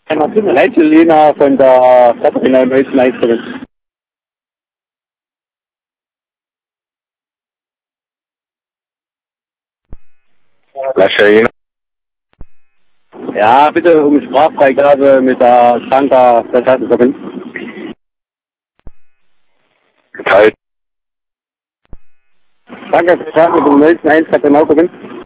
Leitzelina von der Katharina Mölzenmeisterin. Lascherina. Ja, bitte um Sprachfreigabe mit der Schanka der Klassenverband. Geteilt. Danke für die Frage mit dem Mölzen 1 Katharina Verband.